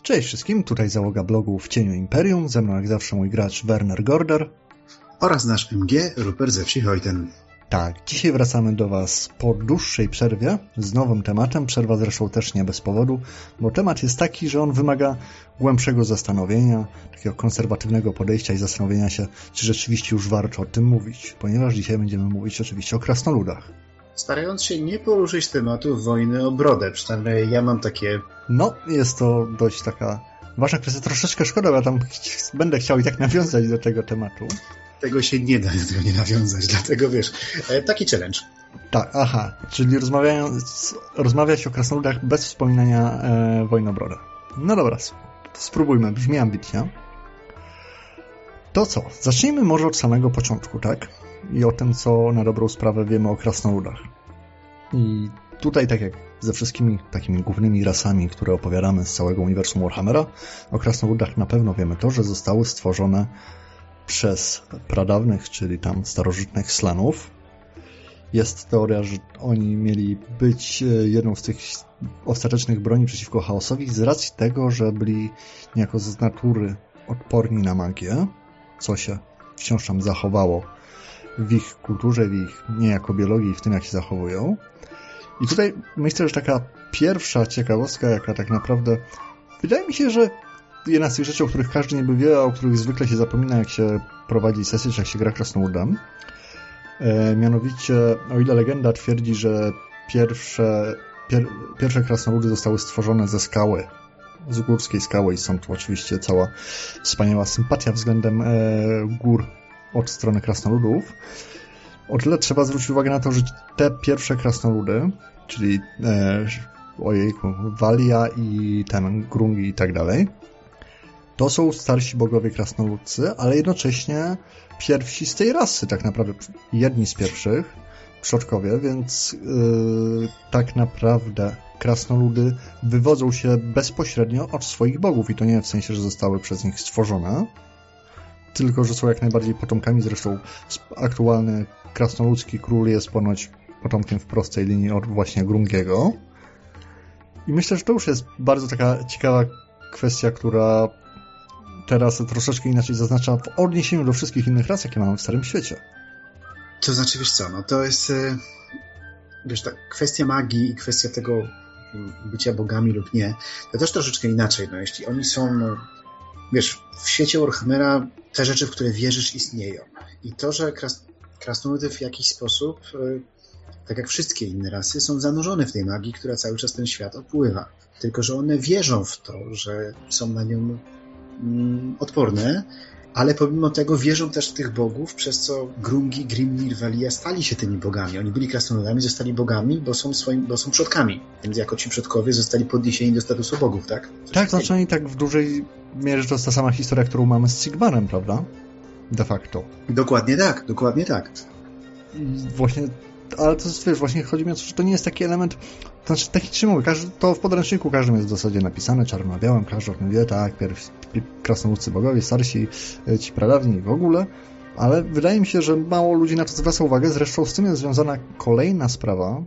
Cześć wszystkim, tutaj załoga blogu W Cieniu Imperium, ze mną jak zawsze mój gracz Werner Gorder oraz nasz MG Rupert ze wsi Hojten. Tak, dzisiaj wracamy do Was po dłuższej przerwie z nowym tematem, przerwa zresztą też nie bez powodu, bo temat jest taki, że on wymaga głębszego zastanowienia, takiego konserwatywnego podejścia i zastanowienia się, czy rzeczywiście już warto o tym mówić, ponieważ dzisiaj będziemy mówić oczywiście o krasnoludach. Starając się nie poruszyć tematu wojny o brodę, przynajmniej ja mam takie... No, jest to dość taka ważna kwestia, troszeczkę szkoda, bo ja tam będę chciał i tak nawiązać do tego tematu. Tego się nie da do tego nie nawiązać, dlatego wiesz, taki challenge. Tak, aha, czyli rozmawiać o krasnoludach bez wspominania wojny o brodę. No dobra, spróbujmy, brzmi ambitnie. To co? Zacznijmy może od samego początku, tak? I o tym, co na dobrą sprawę wiemy o krasnoludach. I tutaj, tak jak ze wszystkimi takimi głównymi rasami, które opowiadamy z całego uniwersum Warhammera, o krasnoludach na pewno wiemy to, że zostały stworzone przez pradawnych, czyli tam starożytnych Slanów. Jest teoria, że oni mieli być jedną z tych ostatecznych broni przeciwko chaosowi z racji tego, że byli niejako z natury odporni na magię, co się wciąż tam zachowało w ich kulturze, w ich niejako biologii, w tym jak się zachowują. I tutaj myślę, że taka pierwsza ciekawostka, jaka tak naprawdę wydaje mi się, że jedna z tych rzeczy, o których każdy niby wie, a o których zwykle się zapomina, jak się prowadzi sesję, czy jak się gra krasnoludem. Mianowicie, o ile legenda twierdzi, że pierwsze krasnoludy zostały stworzone ze skały, z górskiej skały i są tu oczywiście cała wspaniała sympatia względem gór od strony krasnoludów. O tyle trzeba zwrócić uwagę na to, że te pierwsze krasnoludy, czyli Walia i ten Grungi i tak dalej, to są starsi bogowie krasnoludcy, ale jednocześnie pierwsi z tej rasy, tak naprawdę jedni z pierwszych przodkowie, więc tak naprawdę krasnoludy wywodzą się bezpośrednio od swoich bogów i to nie w sensie, że zostały przez nich stworzone, tylko że są jak najbardziej potomkami, zresztą aktualny krasnoludzki król jest ponoć potomkiem w prostej linii od właśnie Grungiego. I myślę, że to już jest bardzo taka ciekawa kwestia, która teraz troszeczkę inaczej zaznacza w odniesieniu do wszystkich innych ras, jakie mamy w Starym Świecie. To znaczy, wiesz co, no to jest wiesz, ta kwestia magii i kwestia tego bycia bogami lub nie, to też troszeczkę inaczej, no jeśli oni są, no, wiesz, w świecie Warhammera te rzeczy, w które wierzysz, istnieją. I to, że krasnoludy w jakiś sposób, tak jak wszystkie inne rasy, są zanurzone w tej magii, która cały czas ten świat opływa. Tylko że one wierzą w to, że są na nią odporne, ale pomimo tego wierzą też w tych bogów, przez co Grungi, Grimnir, Valia stali się tymi bogami. Oni byli krasnoludami, zostali bogami, bo są przodkami. Więc jako ci przodkowie zostali podniesieni do statusu bogów, tak? Tak, znaczy oni tak w dużej mierze to jest ta sama historia, którą mamy z Sigmarem, prawda? De facto. Dokładnie tak, dokładnie tak. Właśnie, ale to jest, wiesz, właśnie chodzi mi o to, że to nie jest taki element, to znaczy taki trzymowy, to w podręczniku każdym jest w zasadzie napisane, czarno na białym, każdy o tym wie, tak, krasnoludcy bogowie, starsi, ci pradawni w ogóle, ale wydaje mi się, że mało ludzi na to zwraca uwagę, zresztą z tym jest związana kolejna sprawa,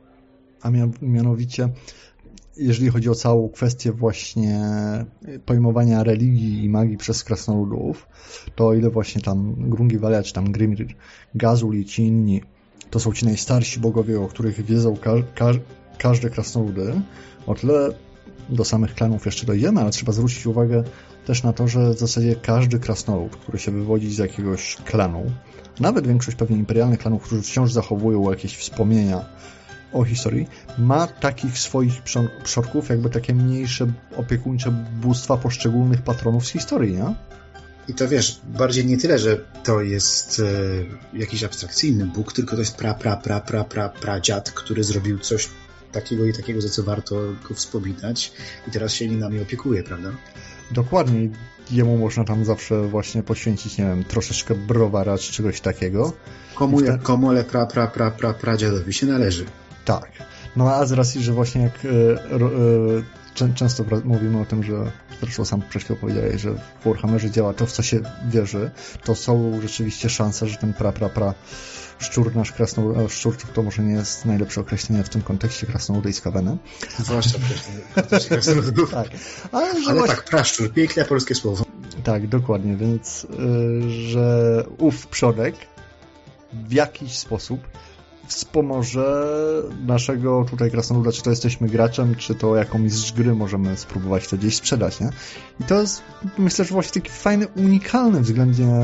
a mianowicie jeżeli chodzi o całą kwestię właśnie pojmowania religii i magii przez krasnoludów, to o ile właśnie tam Grungi, Valia, czy tam Grimnir, Gazul i ci inni, to są ci najstarsi bogowie, o których wiedzą każde krasnoludy, o tyle do samych klanów jeszcze dojdziemy, ale trzeba zwrócić uwagę też na to, że w zasadzie każdy krasnolud, który się wywodzi z jakiegoś klanu, nawet większość pewnie imperialnych klanów, którzy wciąż zachowują jakieś wspomnienia o historii, ma takich swoich przodków, jakby takie mniejsze opiekuńcze bóstwa poszczególnych patronów z historii, nie? I to wiesz, bardziej nie tyle, że to jest jakiś abstrakcyjny Bóg, tylko to jest pradziad, który zrobił coś takiego i takiego, za co warto go wspominać i teraz się nami opiekuje, prawda? Dokładnie. Jemu można tam zawsze właśnie poświęcić, nie wiem, troszeczkę browara czy czegoś takiego. Komu, ale pradziadowi się należy. Tak. No a z racji, że właśnie jak często mówimy o tym, że zresztą sam przed chwilą powiedziałeś, że w Warhammerze działa to, w co się wierzy, to są rzeczywiście szanse, że ten szczur, nasz szczurczuk, to może nie jest najlepsze określenie w tym kontekście krasnoludy i skaweny. Zwłaszcza w kontekście krasnoludów. Tak. Ale właśnie... tak, praszczur, piękne polskie słowo. Tak, dokładnie, więc że ów przodek w jakiś sposób wspomoże naszego tutaj krasnoluda, czy to jesteśmy graczem, czy to jako mistrz gry możemy spróbować to gdzieś sprzedać, nie? I to jest, myślę, że właśnie taki fajny, unikalny względnie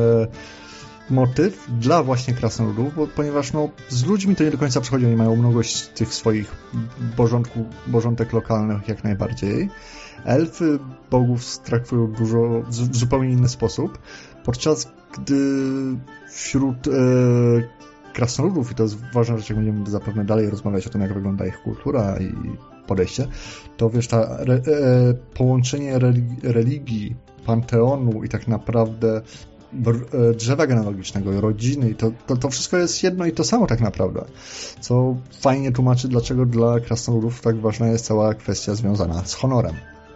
motyw dla właśnie krasnoludów, ponieważ z ludźmi to nie do końca przychodzi, oni mają mnogość tych swoich bożątek lokalnych jak najbardziej. Elfy bogów traktują dużo w zupełnie inny sposób, podczas gdy wśród krasnoludów, i to jest ważna rzecz, jak będziemy zapewne dalej rozmawiać o tym, jak wygląda ich kultura i podejście, to wiesz, połączenie religii, panteonu i tak naprawdę drzewa genealogicznego, rodziny, i to wszystko jest jedno i to samo tak naprawdę, co fajnie tłumaczy, dlaczego dla krasnoludów tak ważna jest cała kwestia związana z honorem.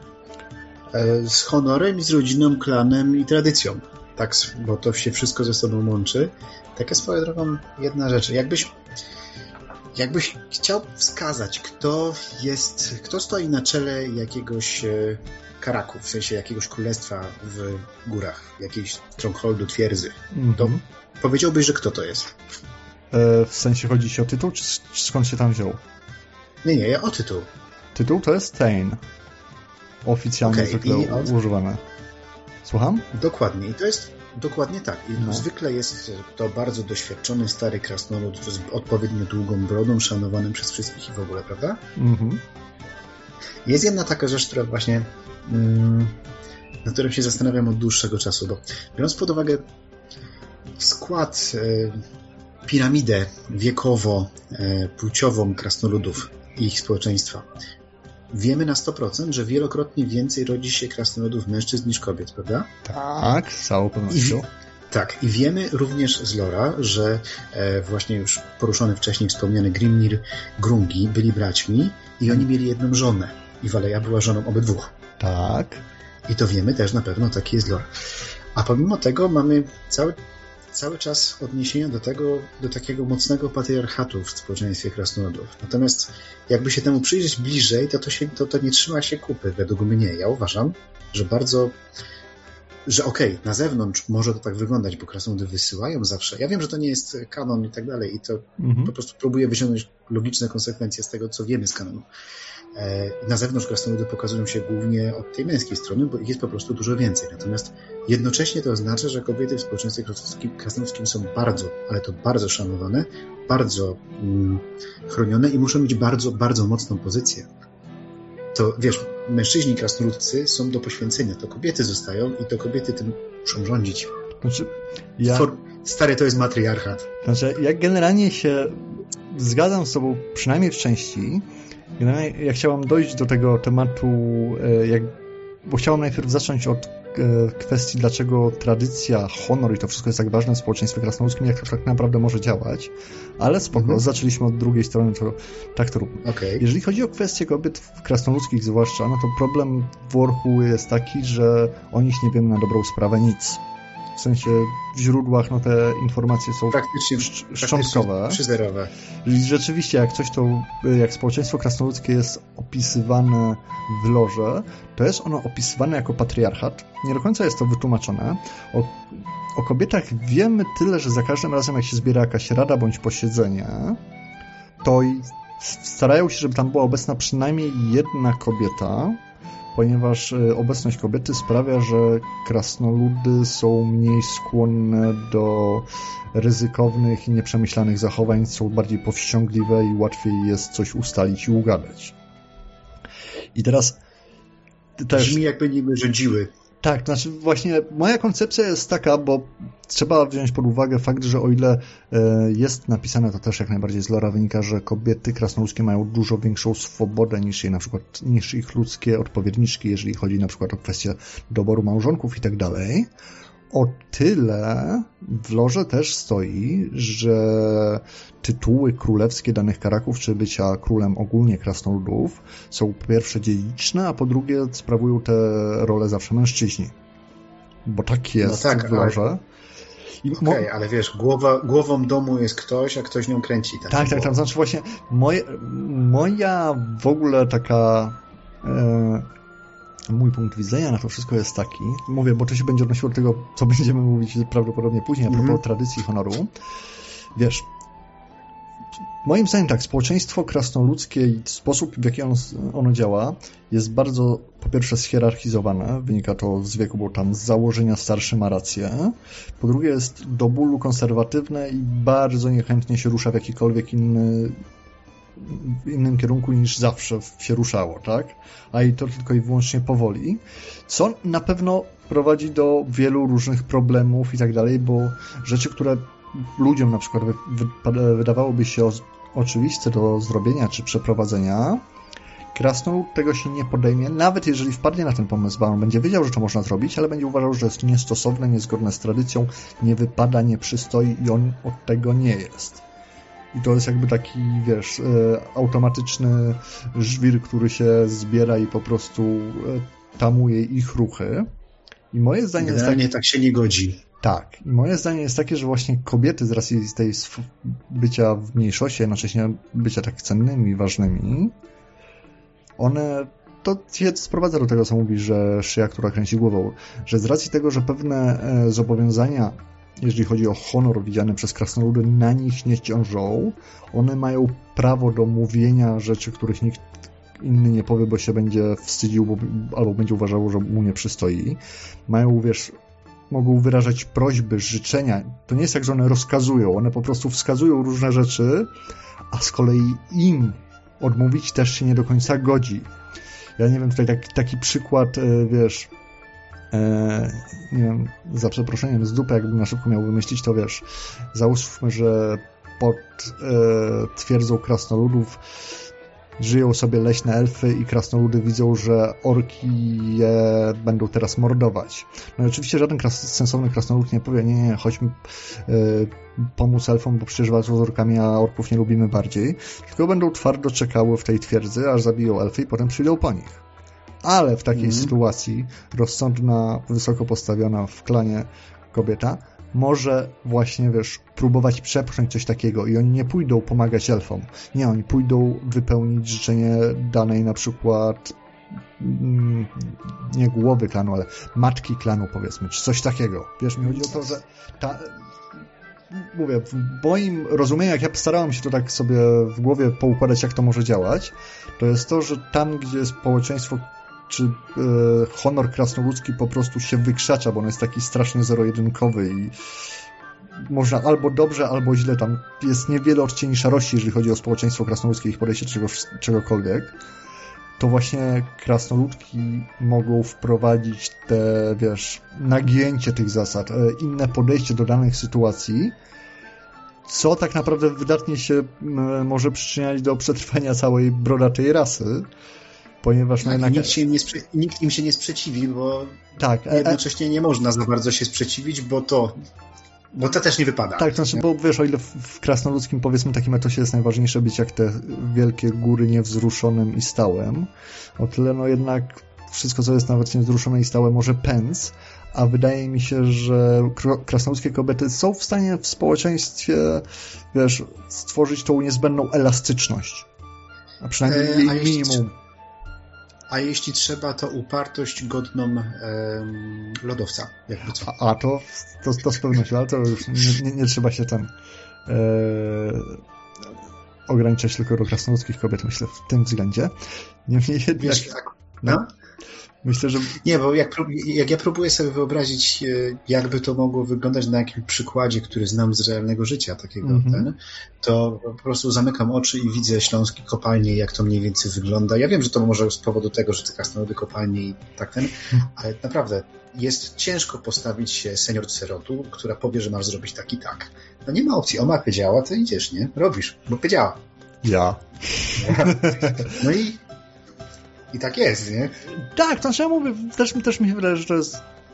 Z honorem i z rodziną, klanem i tradycją. Tak, bo to się wszystko ze sobą łączy. Taka swoją drogą jedna rzecz. Jakbyś chciał wskazać, kto stoi na czele jakiegoś karaku, w sensie jakiegoś królestwa w górach, jakiejś strongholdu, twierdzy, to powiedziałbyś, że kto to jest? W sensie chodzi ci o tytuł, czy skąd się tam wziął? Nie, o tytuł. Tytuł to jest Tain. Oficjalnie zwykle używane. Słucham? Dokładnie. I to jest dokładnie tak. I zwykle jest to bardzo doświadczony, stary krasnolud z odpowiednio długą brodą, szanowanym przez wszystkich i w ogóle, prawda? Mhm. Jest jedna taka rzecz, która właśnie nad którą się zastanawiam od dłuższego czasu, bo biorąc pod uwagę skład, piramidę wiekowo-płciową krasnoludów i ich społeczeństwa, wiemy na 100%, że wielokrotnie więcej rodzi się krasnoludów mężczyzn niż kobiet, prawda? Tak, z całą pewnością. Tak, i wiemy również z lora, że właśnie już poruszony wcześniej wspomniany Grimnir, Grungi byli braćmi i oni mieli jedną żonę. I Valeja była żoną obydwu. Tak. I to wiemy też na pewno, taki jest lore. A pomimo tego mamy cały czas odniesienia do takiego mocnego patriarchatu w społeczeństwie krasnoludów. Natomiast jakby się temu przyjrzeć bliżej, to nie trzyma się kupy, według mnie. Ja uważam, że okej, na zewnątrz może to tak wyglądać, bo krasnoludy wysyłają zawsze. Ja wiem, że to nie jest kanon i tak dalej i to po prostu próbuję wyciągnąć logiczne konsekwencje z tego, co wiemy z kanonu. Na zewnątrz krasnoludy pokazują się głównie od tej męskiej strony, bo ich jest po prostu dużo więcej. Natomiast jednocześnie to oznacza, że kobiety w społeczeństwie krasnoludzkim są bardzo, ale to bardzo szanowane, bardzo chronione i muszą mieć bardzo, bardzo mocną pozycję. To wiesz, mężczyźni krasnoludcy są do poświęcenia, to kobiety zostają i to kobiety tym muszą rządzić. Znaczy, Stary, to jest matriarchat. Znaczy, ja generalnie się zgadzam z tobą, przynajmniej w części. Generalnie ja chciałam dojść do tego tematu, bo chciałam najpierw zacząć od kwestii, dlaczego tradycja, honor i to wszystko jest tak ważne w społeczeństwie krasnoludzkim, jak to tak naprawdę może działać, ale spoko, zaczęliśmy od drugiej strony, to tak to róbmy. Okay. Jeżeli chodzi o kwestie kobiet praknoludzkich zwłaszcza, no to problem w Warhu jest taki, że o nich nie wiemy na dobrą sprawę nic. W sensie w źródłach te informacje są szczątkowe. Przyzerowe. I rzeczywiście, jak coś jak społeczeństwo krasnoludzkie jest opisywane w lorze, to jest ono opisywane jako patriarchat. Nie do końca jest to wytłumaczone. O kobietach wiemy tyle, że za każdym razem, jak się zbiera jakaś rada bądź posiedzenie, to starają się, żeby tam była obecna przynajmniej jedna kobieta, ponieważ obecność kobiety sprawia, że krasnoludy są mniej skłonne do ryzykownych i nieprzemyślanych zachowań, są bardziej powściągliwe i łatwiej jest coś ustalić i ugadać. I teraz też... Brzmi jakby nimi rządziły. Tak, znaczy właśnie moja koncepcja jest taka, bo trzeba wziąć pod uwagę fakt, że o ile jest napisane, to też jak najbardziej z lora wynika, że kobiety krasnoludzkie mają dużo większą swobodę niż ich ludzkie odpowiedniczki, jeżeli chodzi na przykład o kwestię doboru małżonków i tak dalej. o tyle w lorze też stoi, że tytuły królewskie danych Karaków, czy bycia królem ogólnie krasnoludów, są po pierwsze dziedziczne, a po drugie sprawują te role zawsze mężczyźni. Bo tak jest w lorze. Okej, ale wiesz, głową domu jest ktoś, a ktoś nią kręci. Tak. Znaczy właśnie moja w ogóle taka... Mój punkt widzenia na to wszystko jest taki, mówię, bo to się będzie odnosiło do tego, co będziemy mówić prawdopodobnie później, a propos tradycji i honoru. Wiesz, moim zdaniem tak, społeczeństwo krasnoludzkie i sposób, w jaki ono działa, jest bardzo, po pierwsze, schierarchizowane, wynika to z wieku, bo tam z założenia starszy ma rację. Po drugie, jest do bólu konserwatywne i bardzo niechętnie się rusza w jakikolwiek innym kierunku niż zawsze się ruszało, tak? A i to tylko i wyłącznie powoli, co na pewno prowadzi do wielu różnych problemów i tak dalej, bo rzeczy, które ludziom na przykład wydawałoby się oczywiste do zrobienia czy przeprowadzenia, krasnolud tego się nie podejmie, nawet jeżeli wpadnie na ten pomysł, bo on będzie wiedział, że to można zrobić, ale będzie uważał, że jest niestosowne, niezgodne z tradycją, nie wypada, nie przystoi i on od tego nie jest. I to jest jakby taki, wiesz, automatyczny żwir, który się zbiera i po prostu tamuje ich ruchy. I moje zdanie jest takie... tak się nie godzi. Tak. I moje zdanie jest takie, że właśnie kobiety z racji tej bycia w mniejszości, jednocześnie bycia tak cennymi, ważnymi, one... To się sprowadza do tego, co mówi, że szyja, która kręci głową, że z racji tego, że pewne zobowiązania, jeżeli chodzi o honor widziany przez krasnoludy, na nich nie ciążą. One mają prawo do mówienia rzeczy, których nikt inny nie powie, bo się będzie wstydził albo będzie uważał, że mu nie przystoi. Mają, wiesz, mogą wyrażać prośby, życzenia. To nie jest tak, że one rozkazują, one po prostu wskazują różne rzeczy, a z kolei im odmówić też się nie do końca godzi. Ja nie wiem, tutaj taki przykład, wiesz... nie wiem, za przeproszeniem z dupy, jakbym na szybko miał wymyślić, to wiesz, załóżmy, że pod twierdzą krasnoludów żyją sobie leśne elfy i krasnoludy widzą, że orki je będą teraz mordować. No i oczywiście żaden sensowny krasnolud nie powie, nie, chodźmy pomóc elfom, bo przecież walczą z orkami, a orków nie lubimy bardziej, tylko będą twardo czekały w tej twierdzy, aż zabiją elfy i potem przyjdą po nich. Ale w takiej sytuacji rozsądna, wysoko postawiona w klanie kobieta może właśnie, wiesz, próbować przepchnąć coś takiego i oni nie pójdą pomagać elfom. Nie, oni pójdą wypełnić życzenie danej na przykład nie głowy klanu, ale matki klanu, powiedzmy, czy coś takiego. Wiesz, mi chodzi o to, że mówię, w moim rozumieniu, jak ja starałem się to tak sobie w głowie poukładać, jak to może działać, to jest to, że tam, gdzie społeczeństwo czy honor krasnoludzki po prostu się wykrzacza, bo on jest taki strasznie zero-jedynkowy i można albo dobrze, albo źle. Tam jest niewiele odcieni szarości, jeżeli chodzi o społeczeństwo krasnoludzkie i ich podejście do czegokolwiek. To właśnie krasnoludki mogą wprowadzić te, wiesz, nagięcie tych zasad, inne podejście do danych sytuacji, co tak naprawdę wydatnie się może przyczyniać do przetrwania całej brodatej rasy. Ponieważ tak, nikt im się nie sprzeciwi, bo tak, jednocześnie nie można za bardzo się sprzeciwić, bo to też nie wypada. Tak, to znaczy, bo wiesz, o ile w krasnoludzkim, powiedzmy, takim etosie jest najważniejsze być jak te wielkie góry niewzruszonym i stałym, o tyle no jednak wszystko, co jest nawet niewzruszone i stałe, może pędz, a wydaje mi się, że krasnoludzkie kobiety są w stanie w społeczeństwie, wiesz, stworzyć tą niezbędną elastyczność. A przynajmniej jej minimum. A jeśli trzeba, to upartość godną lodowca. Jakby co. To z pewnością, ale to już nie trzeba się ograniczać tylko do krasnoludzkich kobiet, myślę, w tym względzie. Niemniej jednak... Wiesz, tak, no? Myślę, że... Nie, bo jak ja próbuję sobie wyobrazić, jakby to mogło wyglądać na jakimś przykładzie, który znam z realnego życia takiego, to po prostu zamykam oczy i widzę śląskie kopalnie, jak to mniej więcej wygląda. Ja wiem, że to może z powodu tego, że te krasnoludy kopalnie i tak ale naprawdę jest ciężko postawić się seniorce rodu, która powie, że masz zrobić tak i tak. No nie ma opcji. Ona powiedziała, to idziesz, nie? Robisz, bo powiedziała. Ja. No i tak jest, nie? Tak, to znaczy ja mówię, też mi się wydaje, że to jest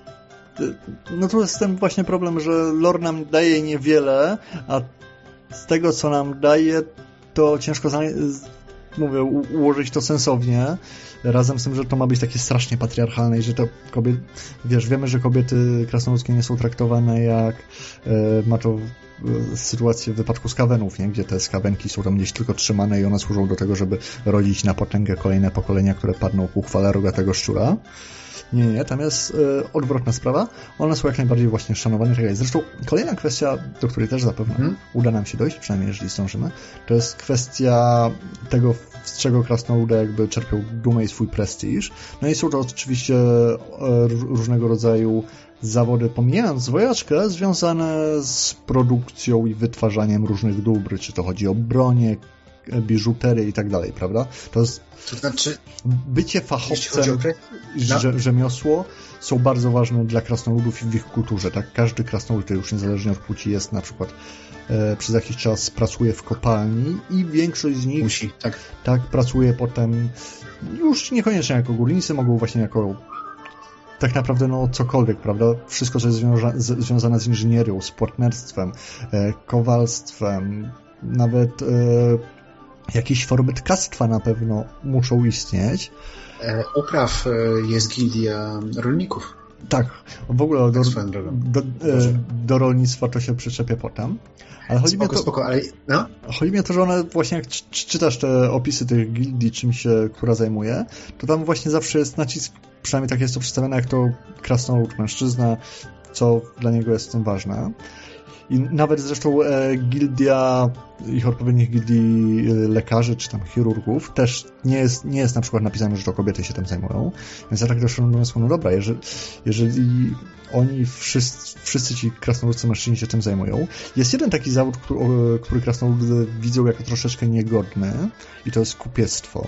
no to jest ten właśnie problem, że lore nam daje niewiele, a z tego, co nam daje, to ciężko ułożyć to sensownie, razem z tym, że to ma być takie strasznie patriarchalne i że to kobiety, wiesz, wiemy, że kobiety krasnoludzkie nie są traktowane jak ma to sytuację w wypadku skawenów, nie? Gdzie te skawenki są tam gdzieś tylko trzymane i one służą do tego, żeby rodzić na potęgę kolejne pokolenia, które padną ku chwale rogatego szczura. Nie, tam jest odwrotna sprawa. One są jak najbardziej właśnie szanowane. Zresztą kolejna kwestia, do której też zapewne uda nam się dojść, przynajmniej jeżeli zdążymy, to jest kwestia tego, z czego krasnoludy jakby czerpią dumę i swój prestiż. No i są to oczywiście różnego rodzaju zawody, pomijając wojaczkę, związane z produkcją i wytwarzaniem różnych dóbr, czy to chodzi o bronię, biżuterię i tak dalej, prawda? To znaczy, bycie fachowcem, rzemiosło są bardzo ważne dla krasnoludów i w ich kulturze, tak? Każdy krasnolud, już niezależnie od płci, jest na przykład przez jakiś czas pracuje w kopalni i większość z nich musi, tak pracuje potem już niekoniecznie jako górnicy, mogą właśnie jako tak naprawdę cokolwiek, prawda? Wszystko, co jest związane z inżynierią, z płatnerstwem, kowalstwem, nawet jakieś formy tkactwa na pewno muszą istnieć. Upraw jest gildia rolników. Tak, w ogóle do rolnictwa to się przyczepię potem. Ale chodzi mi o to, że one właśnie jak czytasz te opisy tych gildii, czym się która zajmuje, to tam właśnie zawsze jest nacisk, przynajmniej tak jest to przedstawione, jak to krasnolud mężczyzna, co dla niego jest w tym ważne. I nawet zresztą gildia, ich odpowiednich gildii lekarzy czy tam chirurgów też nie jest na przykład napisane, że to kobiety się tym zajmują. Więc ja tak doszedłem do wniosku, no dobra, jeżeli oni wszyscy ci krasnoludcy mężczyźni się tym zajmują. Jest jeden taki zawód, który krasnoludy widzą jako troszeczkę niegodny i to jest kupiectwo.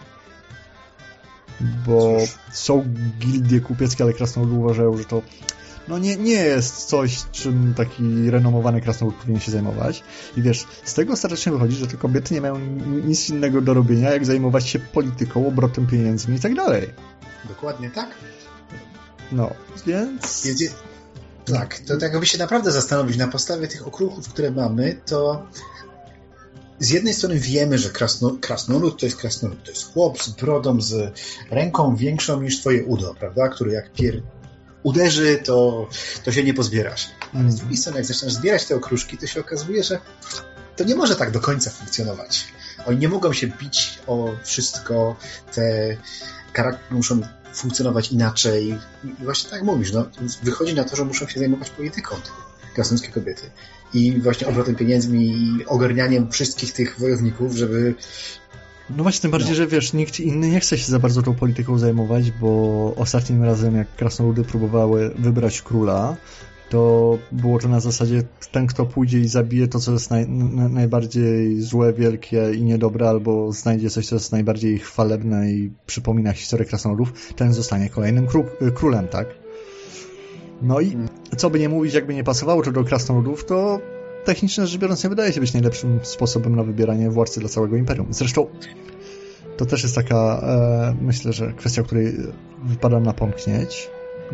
Bo są gildie kupieckie, ale krasnoludy uważają, że to nie jest coś, czym taki renomowany krasnolud powinien się zajmować. I wiesz, z tego ostatecznie wychodzi, że te kobiety nie mają nic innego do robienia, jak zajmować się polityką, obrotem pieniędzmi i tak dalej. Dokładnie tak. No, więc... Tak, to jakby się naprawdę zastanowić na podstawie tych okruchów, które mamy, to z jednej strony wiemy, że krasnolud, to jest chłop z brodą, z ręką większą niż twoje udo, prawda? Który jak uderzy, to się nie pozbierasz. Ale z drugiej strony, jak zaczynasz zbierać te okruszki, to się okazuje, że to nie może tak do końca funkcjonować. Oni nie mogą się bić o wszystko, te charaktery muszą funkcjonować inaczej. I właśnie tak mówisz, wychodzi na to, że muszą się zajmować polityką krasnoludzkie kobiety. I właśnie obrotem pieniędzmi i ogarnianiem wszystkich tych wojowników, żeby... No właśnie, tym bardziej, że wiesz, nikt inny nie chce się za bardzo tą polityką zajmować, bo ostatnim razem, jak krasnoludy próbowały wybrać króla, to było to na zasadzie ten, kto pójdzie i zabije to, co jest najbardziej złe, wielkie i niedobre, albo znajdzie coś, co jest najbardziej chwalebne i przypomina historię krasnoludów, ten zostanie kolejnym królem, tak? No i co by nie mówić, jakby nie pasowało to do krasnoludów, to technicznie rzecz biorąc nie wydaje się być najlepszym sposobem na wybieranie władcy dla całego imperium. Zresztą to też jest taka, myślę, że kwestia, o której wypada napomknąć,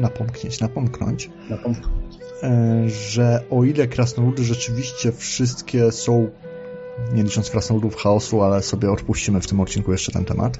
że o ile krasnoludy rzeczywiście wszystkie są, nie licząc krasnoludów chaosu, ale sobie odpuścimy w tym odcinku jeszcze ten temat,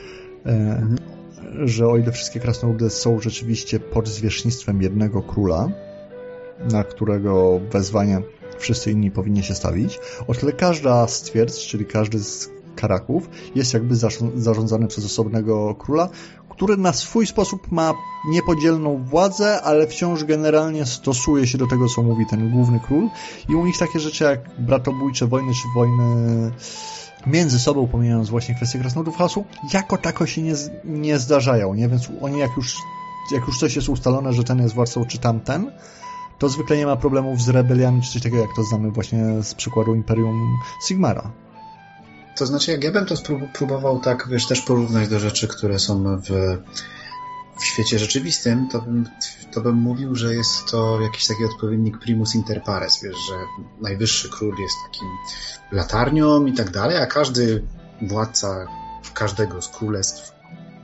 że o ile wszystkie krasnoludy są rzeczywiście pod zwierzchnictwem jednego króla, na którego wezwanie wszyscy inni powinni się stawić, o tyle każda z twierdz, czyli każdy z karaków jest jakby zarządzany przez osobnego króla, który na swój sposób ma niepodzielną władzę, ale wciąż generalnie stosuje się do tego, co mówi ten główny król i u nich takie rzeczy jak bratobójcze wojny, czy wojny między sobą, pomijając właśnie kwestię krasnoludów chaosu, jako tako się nie zdarzają, nie? Więc oni jak już coś jest ustalone, że ten jest władcą, czy tamten, to zwykle nie ma problemów z rebeliami, czy coś takiego, jak to znamy właśnie z przykładu Imperium Sigmara. To znaczy, jak ja bym to próbował tak, wiesz, też porównać do rzeczy, które są w świecie rzeczywistym, to bym mówił, że jest to jakiś taki odpowiednik primus inter pares, wiesz, że najwyższy król jest takim latarnią i tak dalej, a każdy władca każdego z królestw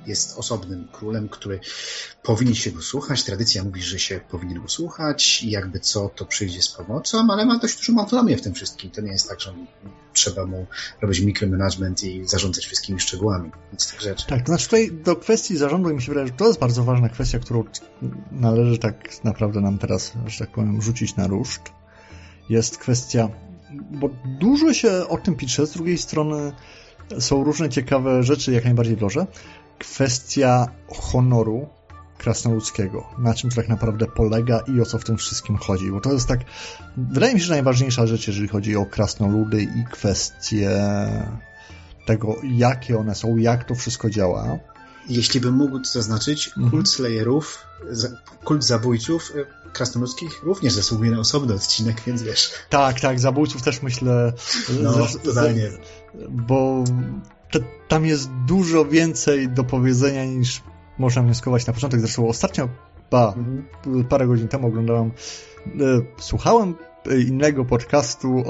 jest osobnym królem, który powinien się go słuchać. Tradycja mówi, że się powinien go słuchać i jakby co, to przyjdzie z pomocą, ale ma dość dużą autonomię w tym wszystkim. To nie jest tak, że trzeba mu robić micromanagement i zarządzać wszystkimi szczegółami. Nic z tych rzeczy. Tak, to znaczy tutaj do kwestii zarządu mi się wydaje, że to jest bardzo ważna kwestia, którą należy tak naprawdę nam teraz, że tak powiem, rzucić na ruszt. Jest kwestia, bo dużo się o tym pisze, z drugiej strony są różne ciekawe rzeczy, jak najbardziej w lorze. Kwestia honoru krasnoludzkiego, na czym to tak naprawdę polega i o co w tym wszystkim chodzi, bo to jest tak, wydaje mi się, że najważniejsza rzecz, jeżeli chodzi o krasnoludy i kwestie tego, jakie one są, jak to wszystko działa. Jeśli bym mógł to zaznaczyć, kult Slayerów, kult zabójców krasnoludzkich również zasługuje na osobny odcinek, więc wiesz. Tak, zabójców też myślę. No, totalnie. Bo tam jest dużo więcej do powiedzenia niż można wnioskować na początek. Zresztą ostatnio, parę godzin temu słuchałem innego podcastu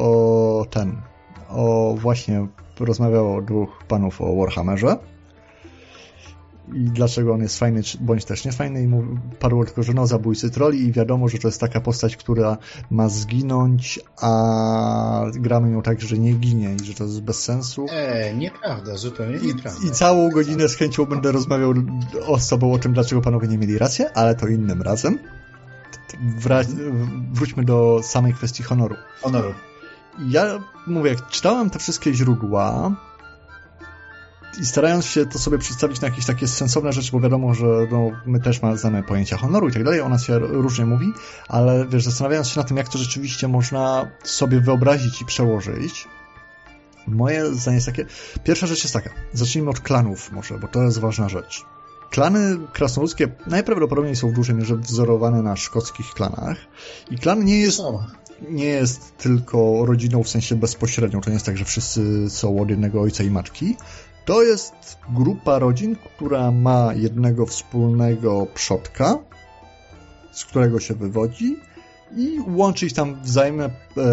właśnie rozmawiało dwóch panów o Warhammerze i dlaczego on jest fajny, bądź też nie fajny, i padło tylko, że zabójcy troli i wiadomo, że to jest taka postać, która ma zginąć, a gramy ją tak, że nie ginie i że to jest bez sensu. Nieprawda, zupełnie nieprawda. I całą godzinę z chęcią będę rozmawiał z sobą o tym, dlaczego panowie nie mieli racji, ale to innym razem. Wróćmy do samej kwestii honoru. Ja mówię, jak czytałem te wszystkie źródła i starając się to sobie przedstawić na jakieś takie sensowne rzeczy, bo wiadomo, że my też znamy pojęcia honoru i tak dalej, o nas się różnie mówi, ale wiesz, zastanawiając się na tym, jak to rzeczywiście można sobie wyobrazić i przełożyć, moje zdanie jest takie, pierwsza rzecz jest taka, zacznijmy od klanów może, bo to jest ważna rzecz. Klany krasnoludzkie najprawdopodobniej są w dużej mierze wzorowane na szkockich klanach i klan nie jest tylko rodziną w sensie bezpośrednią, to nie jest tak, że wszyscy są od jednego ojca i matki. To jest grupa rodzin, która ma jednego wspólnego przodka, z którego się wywodzi i łączy ich tam wzajemne,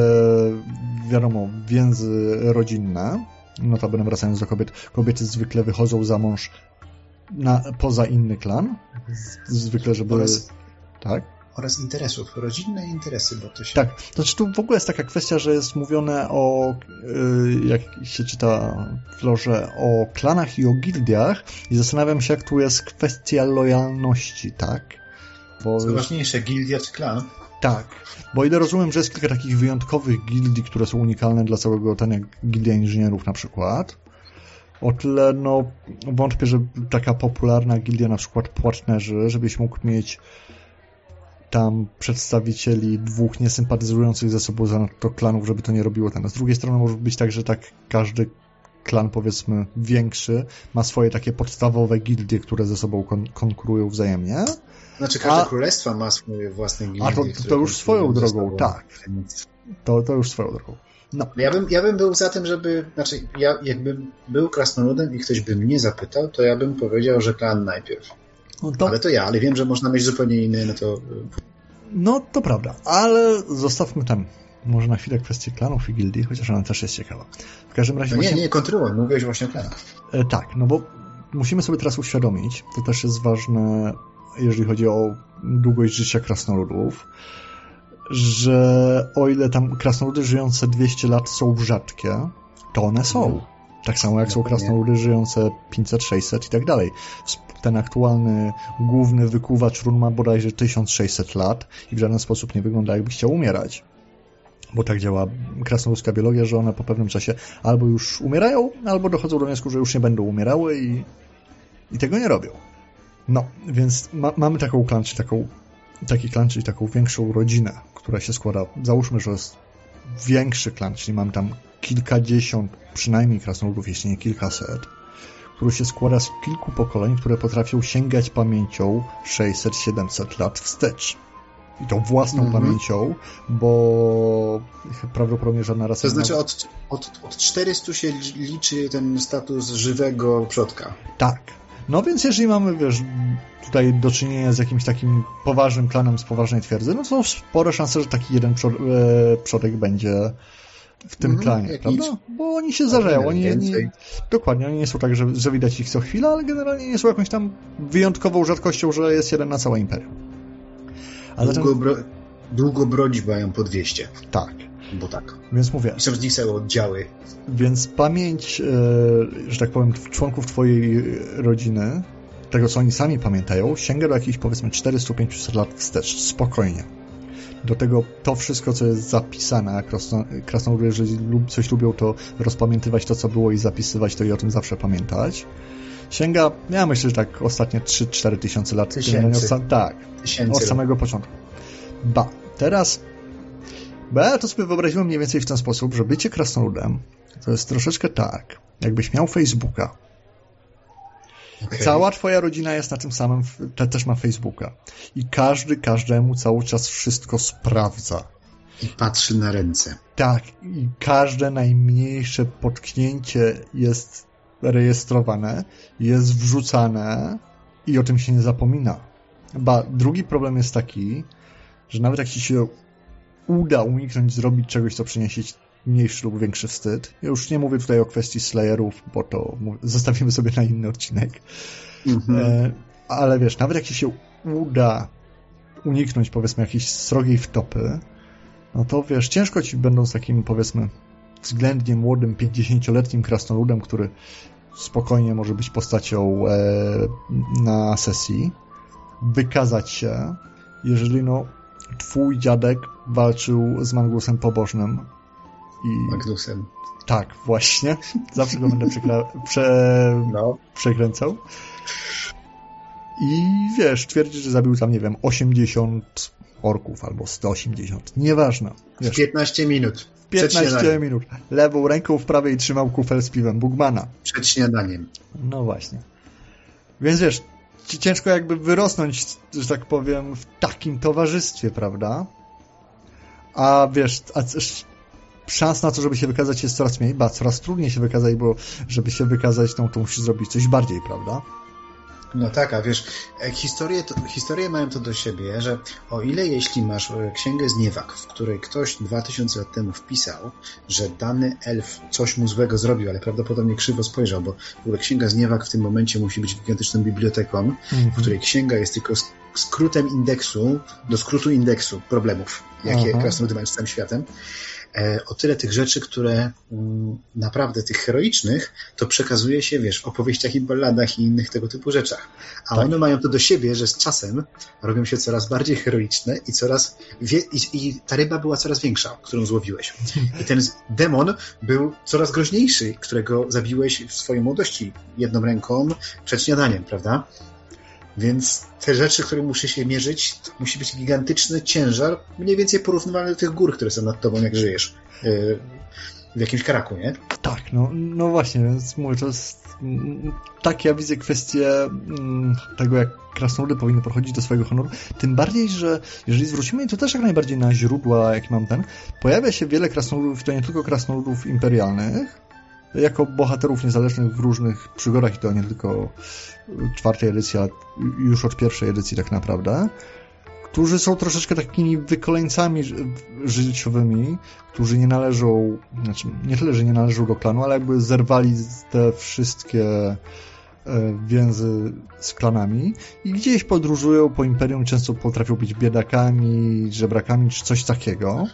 więzy rodzinne. Notabene wracając do kobiet, kobiety zwykle wychodzą za mąż poza inny klan. Zwykle, żeby... Oraz interesów, rodzinne interesy, bo to się... Tak, to znaczy tu w ogóle jest taka kwestia, że jest mówione o, jak się czyta w lorze, o klanach i o gildiach i zastanawiam się, jak tu jest kwestia lojalności, tak? Bo co ważniejsze, gildia czy klan? Tak, bo ile rozumiem, że jest kilka takich wyjątkowych gildii, które są unikalne dla całego ten, jak Gildia Inżynierów na przykład. O tyle, wątpię, że taka popularna gildia, na przykład płatnerzy, żebyś mógł mieć tam przedstawicieli dwóch niesympatyzujących ze sobą zanadto klanów, żeby to nie robiło ten. Z drugiej strony może być tak, że tak każdy klan, powiedzmy, większy ma swoje takie podstawowe gildie, które ze sobą konkurują wzajemnie. Znaczy każde królestwo ma swoje własne gildie. A to już swoją drogą, tak. To już swoją drogą. No. Ja bym był za tym, jakbym był krasnoludem i ktoś by mnie zapytał, to ja bym powiedział, że klan najpierw. Ale wiem, że można mieć zupełnie inny, No to prawda, ale zostawmy może na chwilę kwestię klanów i gildii, chociaż ona też jest ciekawa. W każdym razie... Nie, kontynuuj, mówiłeś właśnie o klanach. Tak, bo musimy sobie teraz uświadomić, to też jest ważne, jeżeli chodzi o długość życia krasnoludów, że o ile tam krasnoludy żyjące 200 lat są rzadkie, to one są. Tak samo jak są krasnoludy żyjące 500, 600 i tak dalej. Ten aktualny główny wykuwacz run ma bodajże 1600 lat i w żaden sposób nie wygląda, jakby chciał umierać. Bo tak działa krasnoludzka biologia, że one po pewnym czasie albo już umierają, albo dochodzą do wniosku, że już nie będą umierały i tego nie robią. No, więc mamy taki klan, czyli taką większą rodzinę, która się składa, załóżmy, że jest większy klan, czyli mamy tam kilkadziesiąt, przynajmniej krasnoludów, jeśli nie kilkaset, który się składa z kilku pokoleń, które potrafią sięgać pamięcią 600-700 lat wstecz. I tą własną pamięcią, bo prawdopodobnie żadna rasa... To znaczy od 400 się liczy ten status żywego przodka. Tak. No więc jeżeli mamy, tutaj do czynienia z jakimś takim poważnym klanem z poważnej twierdzy, no to są spore szanse, że taki jeden przodek będzie w tym klanie, prawda? Bo oni się zdarzają. Dokładnie, oni nie są tak, że widać ich co chwilę, ale generalnie nie są jakąś tam wyjątkową rzadkością, że jest jeden na całe imperium. Długo brodzi mają po 200. Tak. Bo tak. Więc mówię. I są z nich całe oddziały. Więc pamięć, że tak powiem, członków twojej rodziny, tego co oni sami pamiętają, sięga do jakichś powiedzmy 400-500 lat wstecz. Spokojnie. Do tego to wszystko, co jest zapisane, jak krasnoludy, jeżeli coś lubią, to rozpamiętywać to, co było i zapisywać to i o tym zawsze pamiętać. Sięga, ja myślę, że tak ostatnie 3-4 tysiące lat. Tak, od samego początku. Teraz bo ja to sobie wyobraziłem mniej więcej w ten sposób, że bycie krasnoludem to jest troszeczkę tak, jakbyś miał Facebooka. Okay. Cała twoja rodzina jest na tym samym, też ma Facebooka. I każdemu cały czas wszystko sprawdza. I patrzy na ręce. Tak, i każde najmniejsze potknięcie jest rejestrowane, jest wrzucane i o tym się nie zapomina. Drugi problem jest taki, że nawet jak ci się uda uniknąć zrobić czegoś, co przyniesie mniejszy lub większy wstyd. Ja już nie mówię tutaj o kwestii Slayerów, bo to zostawimy sobie na inny odcinek. Ale wiesz, nawet jak ci się uda uniknąć, powiedzmy, jakiejś srogiej wtopy, no to wiesz, ciężko ci będąc takim, powiedzmy, względnie młodym, 50-letnim krasnoludem, który spokojnie może być postacią na sesji, wykazać się, jeżeli twój dziadek walczył z Magnusem Pobożnym. Magnusem. Tak, właśnie. Zawsze go będę przekręcał. I wiesz, twierdzi, że zabił tam, nie wiem, 80 orków albo 180. Nieważne. Wiesz, w 15 minut. W 15 minut. Lewą ręką w prawej trzymał kufel z piwem Bugmana. Przed śniadaniem. No właśnie. Więc wiesz, ciężko jakby wyrosnąć, że tak powiem, w takim towarzystwie, prawda? A wiesz, szans na to, żeby się wykazać jest coraz mniej, coraz trudniej się wykazać, bo żeby się wykazać, to musisz zrobić coś bardziej, prawda? No tak, a wiesz, historie mają to do siebie, że o ile jeśli masz księgę Zniewak, w której ktoś 2000 lat temu wpisał, że dany elf coś mu złego zrobił, ale prawdopodobnie krzywo spojrzał, bo w ogóle księga Zniewak w tym momencie musi być gigantyczną biblioteką, w której księga jest tylko skrótem indeksu, do skrótu indeksu problemów, jakie krasnoludy mają z całym światem. O tyle tych rzeczy, które naprawdę tych heroicznych, to przekazuje się, wiesz, w opowieściach i balladach i innych tego typu rzeczach. A one mają to do siebie, że z czasem robią się coraz bardziej heroiczne i ta ryba była coraz większa, którą złowiłeś. I ten demon był coraz groźniejszy, którego zabiłeś w swojej młodości jedną ręką przed śniadaniem, prawda? Więc te rzeczy, które musi się mierzyć, to musi być gigantyczny ciężar, mniej więcej porównywalny do tych gór, które są nad tobą, jak żyjesz w jakimś karaku, nie? Tak, no właśnie, więc mówię, to jest tak ja widzę kwestię tego, jak krasnoludy powinny podchodzić do swojego honoru, tym bardziej, że jeżeli zwrócimy to też jak najbardziej na źródła, jak mam pojawia się wiele krasnoludów, to nie tylko krasnoludów imperialnych, jako bohaterów niezależnych w różnych przygodach i to nie tylko 4. edycji, ale już od 1. edycji tak naprawdę, którzy są troszeczkę takimi wykoleńcami życiowymi, którzy nie należą, znaczy nie tyle, że nie należą do klanu, ale jakby zerwali te wszystkie więzy z klanami i gdzieś podróżują po imperium, często potrafią być biedakami, żebrakami czy coś takiego.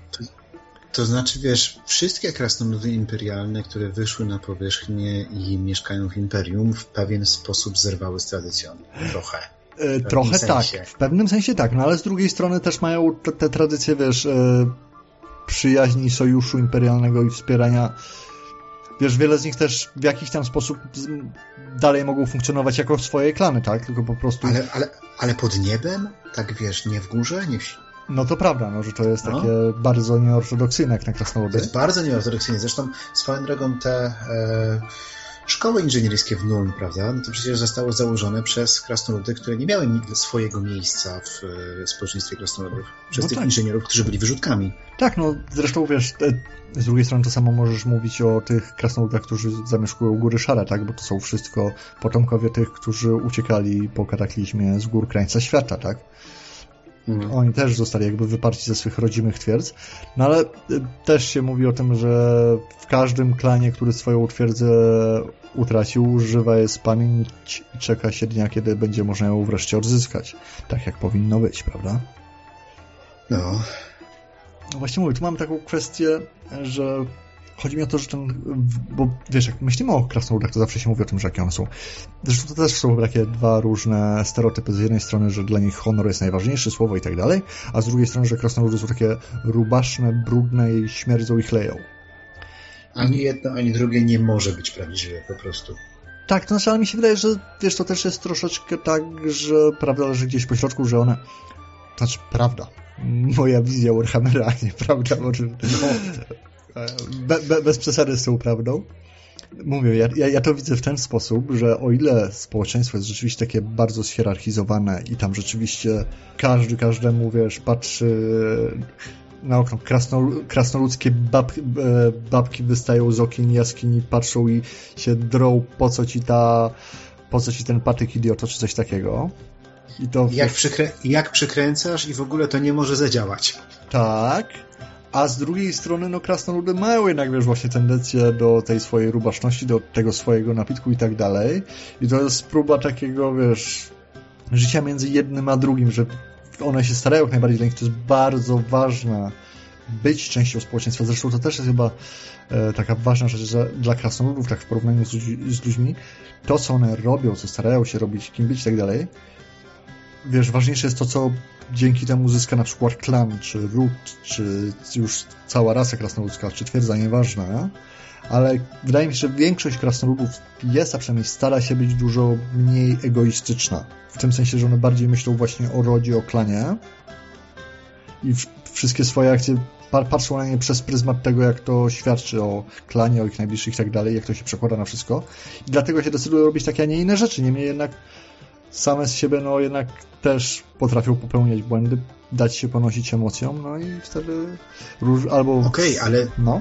To znaczy, wiesz, wszystkie krasnoludy imperialne, które wyszły na powierzchnię i mieszkają w imperium, w pewien sposób zerwały z tradycją. Trochę. Trochę tak. W pewnym sensie tak, no ale z drugiej strony też mają te tradycje, wiesz, przyjaźni, sojuszu imperialnego i wspierania. Wiesz, wiele z nich też w jakiś tam sposób dalej mogą funkcjonować jako swoje klany, tak? Tylko po prostu... Ale pod niebem? Tak, wiesz, nie w górze, nie w... No to prawda, no, że to jest takie bardzo nieortodoksyjne jak na krasnoludy. To jest bardzo nieortodoksyjne. Zresztą swoją drogą te szkoły inżynierskie w Nuln, prawda? No to przecież zostało założone przez krasnoludy, które nie miały swojego miejsca w społeczeństwie krasnoludów. Przez tych inżynierów, którzy byli wyrzutkami. Tak, no zresztą wiesz, z drugiej strony to samo możesz mówić o tych krasnoludach, którzy zamieszkują góry szare, tak? Bo to są wszystko potomkowie tych, którzy uciekali po kataklizmie z gór krańca świata, tak? Oni też zostali jakby wyparci ze swych rodzimych twierdz. No ale też się mówi o tym, że w każdym klanie, który swoją twierdzę utracił, żywa jest pamięć i czeka się dnia, kiedy będzie można ją wreszcie odzyskać. Tak jak powinno być, prawda? No. No właśnie mówię, tu mam taką kwestię, że chodzi mi o to, że bo wiesz, jak myślimy o krasnoludach, to zawsze się mówi o tym, że jakie one są. Zresztą to też są takie dwa różne stereotypy. Z jednej strony, że dla nich honor jest najważniejsze słowo i tak dalej, a z drugiej strony, że krasnoludy są takie rubaszne, brudne i śmierdzą i chleją. Ani jedno, ani drugie nie może być prawdziwe po prostu. Tak, to znaczy, ale mi się wydaje, że wiesz, to też jest troszeczkę tak, że prawda leży gdzieś po środku, że one... To znaczy, prawda. Moja wizja Warhammera, nie prawda, bo bez przesady z tą prawdą. Mówię, ja to widzę w ten sposób, że o ile społeczeństwo jest rzeczywiście takie bardzo schierarchizowane i tam rzeczywiście każdemu, wiesz, patrzy na okno, krasnoludzkie babki wystają z okien jaskini, patrzą i się drą, po co ci ten patyk, idioto, czy coś takiego. I to jak przykręcasz i w ogóle to nie może zadziałać. Tak. A z drugiej strony, no krasnoludy mają jednak, wiesz, właśnie tendencję do tej swojej rubaszności, do tego swojego napitku i tak dalej. I to jest próba takiego, wiesz, życia między jednym a drugim, że one się starają jak najbardziej, dla nich to jest bardzo ważne być częścią społeczeństwa. Zresztą to też jest chyba taka ważna rzecz, że dla krasnoludów, tak w porównaniu z ludźmi, to co one robią, co starają się robić, kim być i tak dalej, wiesz, ważniejsze jest to, co dzięki temu zyska na przykład klan, czy ród, czy już cała rasa krasnoludzka, czy twierdza, nieważne, ale wydaje mi się, że większość krasnoludów jest, a przynajmniej stara się być dużo mniej egoistyczna. W tym sensie, że one bardziej myślą właśnie o rodzie, o klanie i wszystkie swoje akcje patrzą na nie przez pryzmat tego, jak to świadczy o klanie, o ich najbliższych i tak dalej, jak to się przekłada na wszystko. I dlatego się decydują robić takie, a nie inne rzeczy. Niemniej jednak same z siebie, no jednak też potrafią popełniać błędy, dać się ponosić emocjom, no i wtedy albo... Okej, ale... No?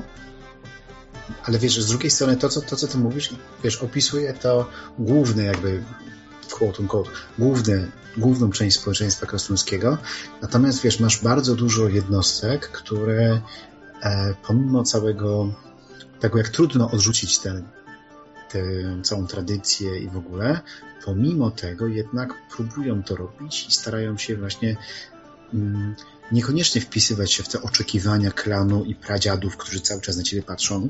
Ale wiesz, z drugiej strony to, co ty mówisz, wiesz, opisuje to główne jakby, quote unquote, główną część społeczeństwa krasnoludzkiego, natomiast wiesz, masz bardzo dużo jednostek, które pomimo całego tego, jak trudno odrzucić tę całą tradycję i w ogóle, pomimo tego jednak próbują to robić i starają się właśnie niekoniecznie wpisywać się w te oczekiwania klanu i pradziadów, którzy cały czas na ciebie patrzą.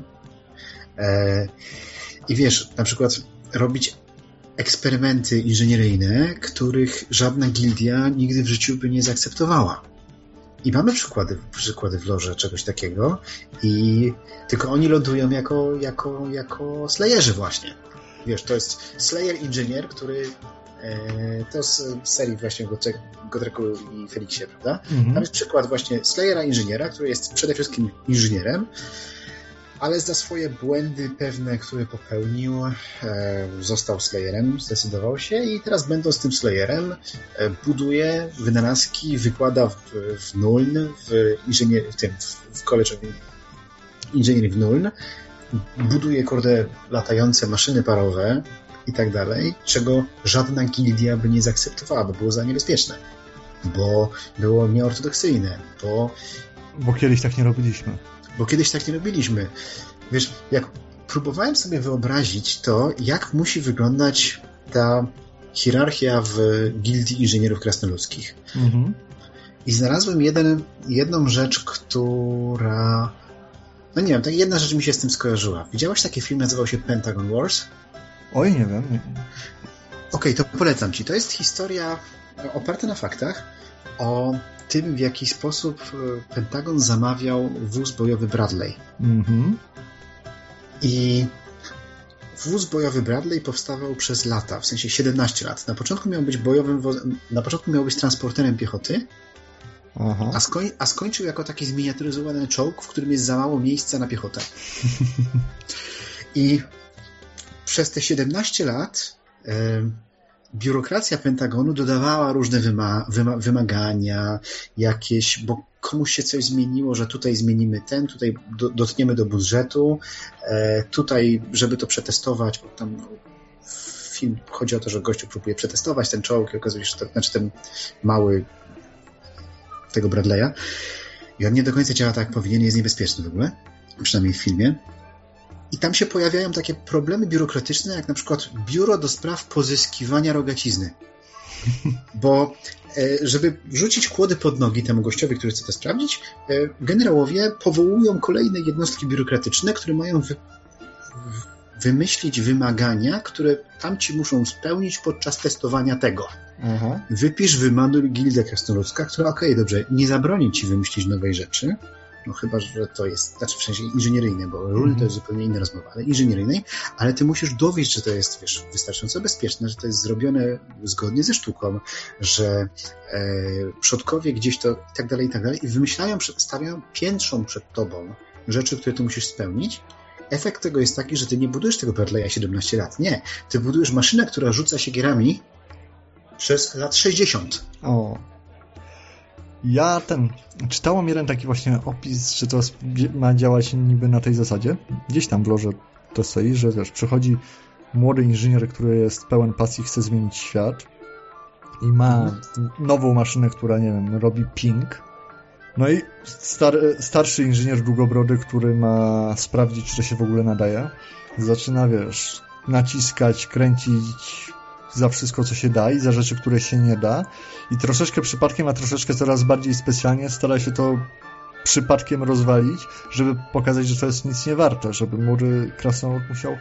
I wiesz, na przykład robić eksperymenty inżynieryjne, których żadna gildia nigdy w życiu by nie zaakceptowała. I mamy przykłady w lorze czegoś takiego, i tylko oni lądują jako slayerzy właśnie. Wiesz, to jest Slayer Inżynier, który to z serii właśnie Godreku i Felixie, prawda? Tam jest przykład właśnie Slayera Inżyniera, który jest przede wszystkim inżynierem, ale za swoje błędy pewne, które popełnił, został Slayerem, zdecydował się i teraz będąc tym Slayerem buduje wynalazki, wykłada w Nuln, w College of Engineering w Nuln, buduje latające maszyny parowe i tak dalej, czego żadna gildia by nie zaakceptowała, bo było za niebezpieczne, bo było nieortodoksyjne, bo kiedyś tak nie robiliśmy. Wiesz, jak próbowałem sobie wyobrazić to, jak musi wyglądać ta hierarchia w gildii inżynierów krasnoludzkich. I znalazłem jedną rzecz, która... No nie wiem, tak jedna rzecz mi się z tym skojarzyła. Widziałeś taki film, nazywał się Pentagon Wars? Oj, nie wiem. Okej, to polecam ci. To jest historia oparta na faktach o tym, w jaki sposób Pentagon zamawiał wóz bojowy Bradley. I wóz bojowy Bradley powstawał przez lata, w sensie 17 lat. Na początku miał być transporterem piechoty, a skończył jako taki zminiaturyzowany czołg, w którym jest za mało miejsca na piechotę. I przez te 17 lat biurokracja Pentagonu dodawała różne wymagania, jakieś, bo komuś się coś zmieniło, że tutaj zmienimy tutaj dotkniemy do budżetu, tutaj, żeby to przetestować, bo tam film chodzi o to, że gościu próbuje przetestować ten czołg i okazuje się, że ten mały tego Bradley'a i on nie do końca działa tak, jak powinien, jest niebezpieczny w ogóle, przynajmniej w filmie. I tam się pojawiają takie problemy biurokratyczne, jak na przykład biuro do spraw pozyskiwania rogacizny. Bo żeby wrzucić kłody pod nogi temu gościowi, który chce to sprawdzić, generałowie powołują kolejne jednostki biurokratyczne, które mają wymyślić wymagania, które tamci muszą spełnić podczas testowania tego. Aha. Wypisz, wymanuj gildia krasnoludzka, która okej, dobrze, nie zabroni ci wymyślić nowej rzeczy, no chyba, że to jest, znaczy w sensie inżynieryjnej, bo rury to jest zupełnie inna rozmowa, ale inżynieryjnej, ale ty musisz dowieść, że to jest, wiesz, wystarczająco bezpieczne, że to jest zrobione zgodnie ze sztuką, że przodkowie gdzieś to i tak dalej, i wymyślają, stawiają, piętrzą przed tobą rzeczy, które ty musisz spełnić. Efekt tego jest taki, że ty nie budujesz tego Bradley'a 17 lat, nie. Ty budujesz maszynę, która rzuca siekierami przez lat 60. O. Ja czytałem jeden taki właśnie opis, że to ma działać niby na tej zasadzie. Gdzieś tam w lorze to stoi, że wiesz, przychodzi młody inżynier, który jest pełen pasji, chce zmienić świat i ma nową maszynę, która, nie wiem, robi ping. No i starszy inżynier długobrody, który ma sprawdzić, czy to się w ogóle nadaje, zaczyna, wiesz, naciskać, kręcić za wszystko, co się da i za rzeczy, które się nie da. I troszeczkę przypadkiem, a troszeczkę coraz bardziej specjalnie stara się to przypadkiem rozwalić, żeby pokazać, że to jest nic nie warte, żeby młody krasnolud musiał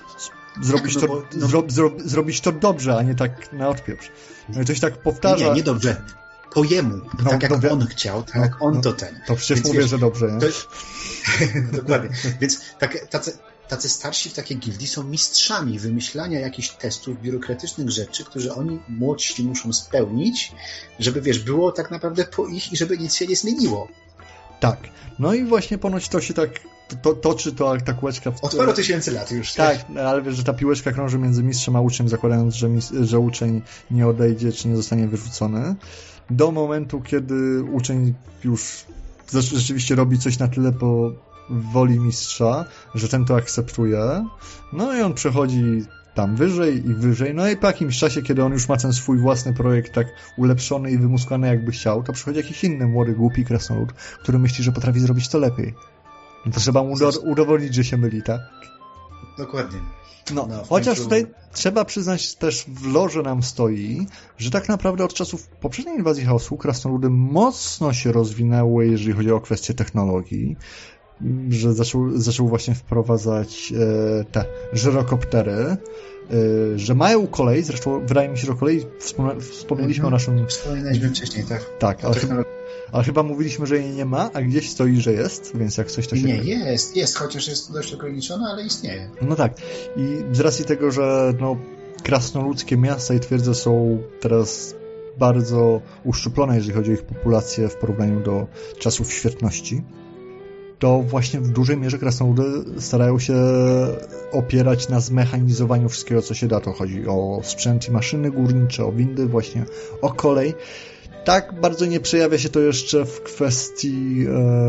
zrobić to dobrze, a nie tak na odpieprz. No i to się tak powtarza. Nie dobrze. Po jemu. Tak jak on chciał, tak jak on to ten. To przecież mówię, że dobrze, nie? Dokładnie. Więc tacy starsi w takiej gildii są mistrzami wymyślania jakichś testów, biurokratycznych rzeczy, które oni młodsi muszą spełnić, żeby, wiesz, było tak naprawdę po ich i żeby nic się nie zmieniło. Tak. No i właśnie ponoć to się tak toczy ta kółeczka... Od paru tysięcy lat już. Tak, ale wiesz, że ta piłeczka krąży między mistrzem a uczniem, zakładając, że uczeń nie odejdzie, czy nie zostanie wyrzucony. Do momentu, kiedy uczeń już rzeczywiście robi coś na tyle po woli mistrza, że ten to akceptuje. No i on przechodzi tam wyżej i wyżej. No i po jakimś czasie, kiedy on już ma ten swój własny projekt tak ulepszony i wymuskany jakby chciał, to przychodzi jakiś inny młody, głupi krasnolud, który myśli, że potrafi zrobić to lepiej. No to trzeba mu udowodnić, że się myli, tak? Dokładnie. No, chociaż tutaj trzeba przyznać, też w lorze nam stoi, że tak naprawdę od czasów poprzedniej inwazji chaosu krasnoludy mocno się rozwinęły, jeżeli chodzi o kwestie technologii, że zaczął właśnie wprowadzać te żyrokoptery, że mają kolej, zresztą wydaje mi się, że o kolei wspomnieliśmy o naszym... Wspominaliśmy wcześniej, tak. Tak, ale chyba mówiliśmy, że jej nie ma, a gdzieś stoi, że jest, więc jak coś to się... Nie, jest, chociaż jest dość ograniczona, ale istnieje. No tak. I z racji tego, że krasnoludzkie miasta i twierdze są teraz bardzo uszczuplone, jeżeli chodzi o ich populację w porównaniu do czasów świetności, to właśnie w dużej mierze krasnoludy starają się opierać na zmechanizowaniu wszystkiego, co się da. To chodzi o sprzęt i maszyny górnicze, o windy, właśnie o kolej. Tak bardzo nie przejawia się to jeszcze w kwestii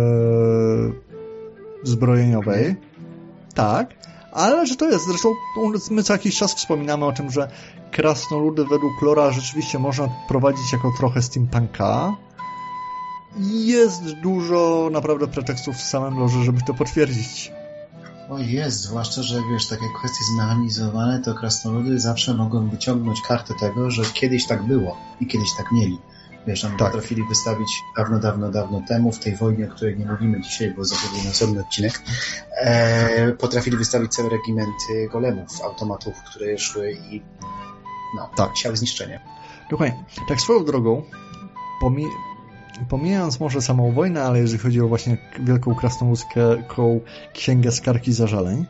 zbrojeniowej. Tak, ale że to jest. Zresztą my co jakiś czas wspominamy o tym, że krasnoludy według lora rzeczywiście można prowadzić jako trochę steampunka. Jest dużo naprawdę pretekstów w samym lorze, żeby to potwierdzić. O jest, zwłaszcza, że wiesz, takie kwestie zmechanizowane, to krasnoludy zawsze mogą wyciągnąć kartę tego, że kiedyś tak było i kiedyś tak mieli. Wiesz, oni potrafili wystawić dawno temu, w tej wojnie, o której nie mówimy dzisiaj, bo zachowujemy osobny odcinek, potrafili wystawić całe regimenty golemów, automatów, które szły i siały zniszczenia. Dokładnie. Tak swoją drogą, pomijając może samą wojnę, ale jeżeli chodzi o właśnie wielką krasnoludzką księgę skarg i zażaleń,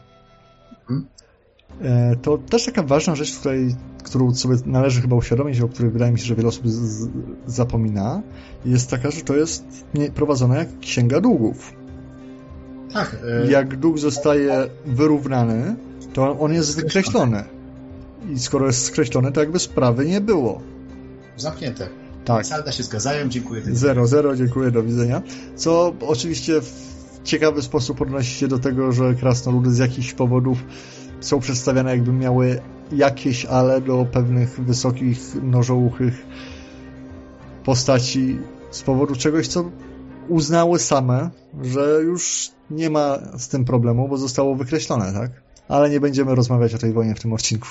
to też taka ważna rzecz, którą sobie należy chyba uświadomić, o której wydaje mi się, że wiele osób zapomina, jest taka, że to jest prowadzone jak księga długów. Tak. Jak dług zostaje wyrównany, to on jest wykreślony. I skoro jest skreślony, to jakby sprawy nie było. Zamknięte. Tak. Salda się zgadzają, dziękuję. 0-0, dziękuję, do widzenia. Co oczywiście w ciekawy sposób odnosi się do tego, że krasnoludy z jakichś powodów są przedstawiane, jakby miały jakieś ale do pewnych wysokich, nożouchych postaci z powodu czegoś, co uznały same, że już nie ma z tym problemu, bo zostało wykreślone, tak? Ale nie będziemy rozmawiać o tej wojnie w tym odcinku.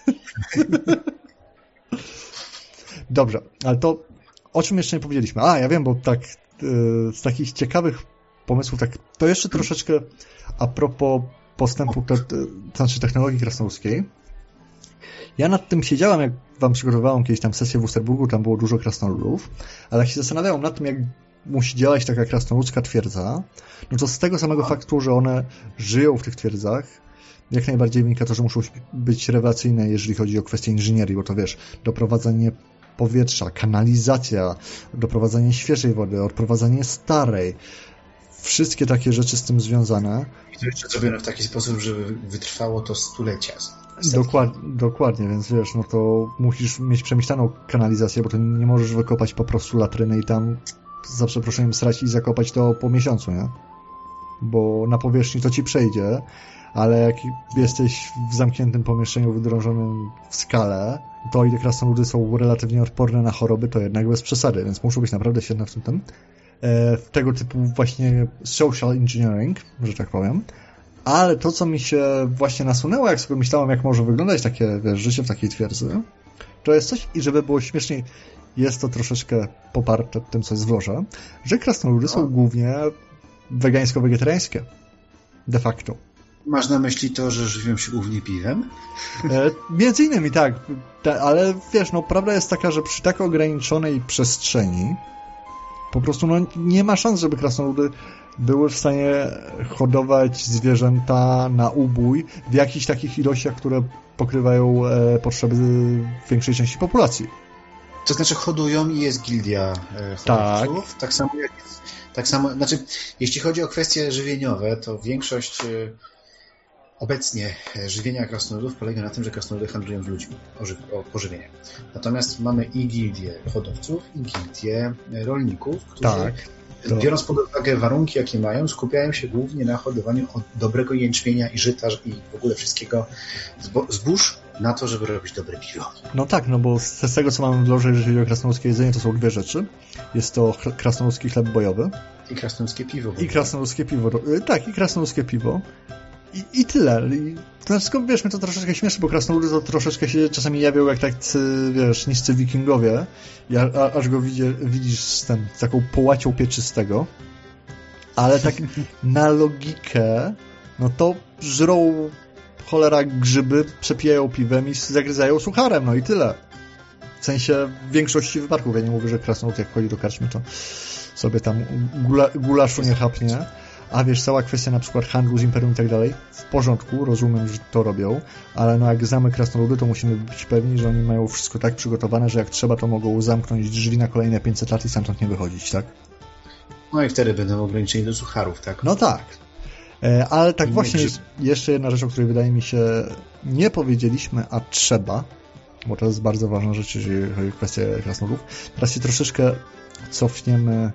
Dobrze, ale to o czym jeszcze nie powiedzieliśmy? Ja wiem, bo tak z takich ciekawych pomysłów, tak to jeszcze troszeczkę a propos postępu znaczy technologii krasnoludzkiej. Ja nad tym siedziałem, jak wam przygotowywałem kiedyś tam sesję w Usterburgu, tam było dużo krasnoludów, ale jak się zastanawiałem nad tym, jak musi działać taka krasnoludzka twierdza, no to z tego samego faktu, że one żyją w tych twierdzach, jak najbardziej wynika to, że muszą być rewelacyjne, jeżeli chodzi o kwestie inżynierii, bo to wiesz, doprowadzenie powietrza, kanalizacja, doprowadzenie świeżej wody, odprowadzanie starej, wszystkie takie rzeczy z tym związane. I to jeszcze zrobione w taki sposób, żeby wytrwało to stulecia. Dokładnie, więc wiesz, no to musisz mieć przemyślaną kanalizację, bo to nie możesz wykopać po prostu latryny i tam za przeproszeniem srać i zakopać to po miesiącu, nie? Bo na powierzchni to ci przejdzie, ale jak jesteś w zamkniętym pomieszczeniu wydrążonym w skale, to i te krasnoludy są relatywnie odporne na choroby, to jednak bez przesady, więc muszą być naprawdę świetne w tym. Tego typu właśnie social engineering, że tak powiem. Ale to, co mi się właśnie nasunęło, jak sobie myślałem, jak może wyglądać takie, wiesz, życie w takiej twierdzy, to jest coś, i żeby było śmieszniej, jest to troszeczkę poparte tym, co jest w lorze, że krasnoludy są głównie wegańsko-wegetariańskie. De facto. Masz na myśli to, że żywią się głównie piwem? Między innymi tak, ale wiesz, no prawda jest taka, że przy tak ograniczonej przestrzeni po prostu no, nie ma szans, żeby krasnoludy były w stanie hodować zwierzęta na ubój w jakichś takich ilościach, które pokrywają potrzeby większej części populacji. To znaczy hodują i jest gildia hodowców. Tak samo, znaczy jeśli chodzi o kwestie żywieniowe, to większość obecnie żywienia krasnoludów polega na tym, że krasnoludy handlują z ludźmi o pożywienie. Natomiast mamy i gildię hodowców, i gildię rolników, którzy biorąc pod uwagę warunki, jakie mają, skupiają się głównie na hodowaniu dobrego jęczmienia i żyta i w ogóle wszystkiego zbóż na to, żeby robić dobre piwo. No tak, no bo z tego, co mamy w lorze, jeżeli chodzi o krasnoludzkie jedzenie, to są dwie rzeczy. Jest to krasnoludzki chleb bojowy. I krasnoludzkie piwo. I krasnoludzkie piwo. Tak, i krasnoludzkie piwo. I tyle. To znaczy, wiesz, mnie to troszeczkę śmieszy, bo krasnoludy to troszeczkę się czasami jawią jak tacy, wiesz, niscy wikingowie, aż go widzisz z taką połacią pieczystego, ale tak na logikę, no to żrą cholera grzyby, przepijają piwem i zagryzają sucharem, no i tyle. W sensie w większości wypadków. Ja nie mówię, że krasnolud jak chodzi do karczmy, to sobie tam gulaszu nie chapnie. A wiesz, cała kwestia na przykład handlu z imperium i tak dalej, w porządku, rozumiem, że to robią, ale no jak znamy krasnoludy, to musimy być pewni, że oni mają wszystko tak przygotowane, że jak trzeba, to mogą zamknąć drzwi na kolejne 500 lat i stamtąd nie wychodzić, tak? No i wtedy będą ograniczeni do sucharów, tak? No tak. Ale tak właśnie jest jeszcze jedna rzecz, o której wydaje mi się nie powiedzieliśmy, a trzeba, bo to jest bardzo ważna rzecz, jeżeli chodzi o kwestię krasnoludów. Teraz się troszeczkę cofniemy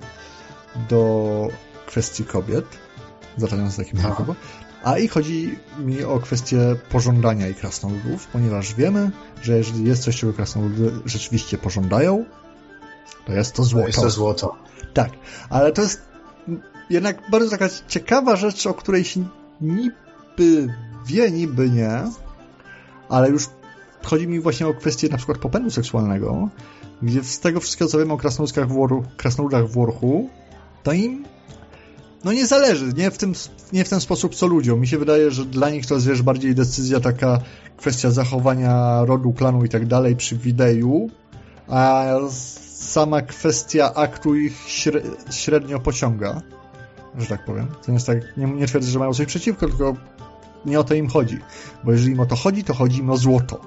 do kwestii kobiet, zaczynając z takim początku. A i chodzi mi o kwestię pożądania i krasnoludów, ponieważ wiemy, że jeżeli jest coś, czego krasnoludy rzeczywiście pożądają, to jest to złoto. To jest to złoto. Tak, ale to jest jednak bardzo taka ciekawa rzecz, o której się niby wie, niby nie, ale już chodzi mi właśnie o kwestię na przykład popędu seksualnego, gdzie z tego wszystkiego, co wiemy o krasnoludach w Worchu, to im no nie zależy, nie w ten sposób co ludziom. Mi się wydaje, że dla nich to jest, wiesz, bardziej decyzja taka, kwestia zachowania rodu, klanu i tak dalej przy wideju, a sama kwestia aktu ich średnio pociąga, że tak powiem. To jest tak, nie twierdzę, że mają coś przeciwko, tylko nie o to im chodzi. Bo jeżeli im o to chodzi im o złoto.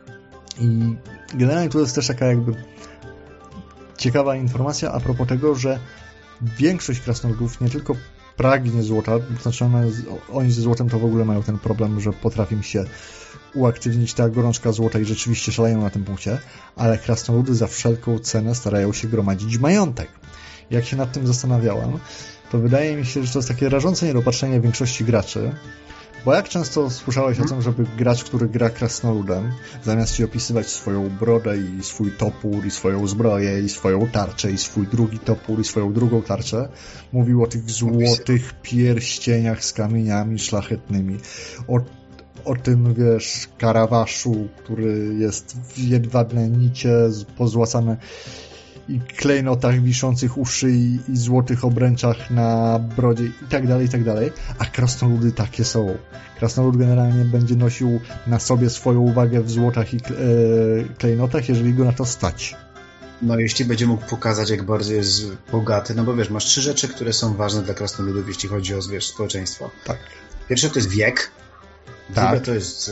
I generalnie tu jest też taka jakby ciekawa informacja a propos tego, że większość krasnoludów nie tylko pragnie złota, znaczy oni ze złotem to w ogóle mają ten problem, że potrafi im się uaktywnić ta gorączka złota i rzeczywiście szaleją na tym punkcie, ale krasnoludy za wszelką cenę starają się gromadzić majątek. Jak się nad tym zastanawiałem, to wydaje mi się, że to jest takie rażące niedopatrzenie większości graczy, Bo jak często słyszałeś o tym, żeby gracz, który gra krasnoludem, zamiast ci opisywać swoją brodę i swój topór i swoją zbroję i swoją tarczę i swój drugi topór i swoją drugą tarczę, mówił o tych złotych pierścieniach z kamieniami szlachetnymi, o tym, wiesz, karawaszu, który jest w jedwabne nicie pozłacane i klejnotach wiszących u szyi i złotych obręczach na brodzie i tak dalej, a krasnoludy takie są. Krasnolud generalnie będzie nosił na sobie swoją uwagę w złotach i klejnotach, jeżeli go na to stać. No, jeśli będzie mógł pokazać, jak bardzo jest bogaty, no bo wiesz, masz 3 rzeczy, które są ważne dla krasnoludów, jeśli chodzi o, wiesz, społeczeństwo. Tak. Pierwsze to jest wiek, tak. Drugie to jest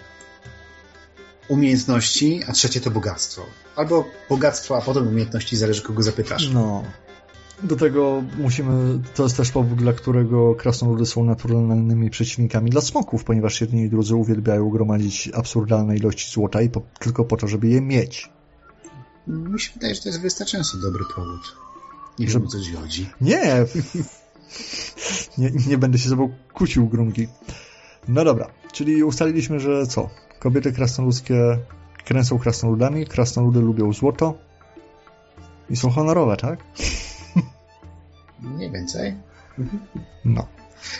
umiejętności, a trzecie to bogactwo. Albo bogactwo, a potem umiejętności, zależy kogo zapytasz. No. Do tego to jest też powód, dla którego krasnoludy są naturalnymi przeciwnikami dla smoków, ponieważ jedni i drudzy uwielbiają gromadzić absurdalne ilości złota i tylko po to, żeby je mieć. Mi się wydaje, że to jest wystarczająco dobry powód. Nie wiem, o co ci chodzi. Nie będę się z tobą kłócił, Grungi. No dobra, czyli ustaliliśmy, że co? Kobiety krasnoludzkie kręcą krasnoludami, krasnoludy lubią złoto i są honorowe, tak? Mniej więcej. No.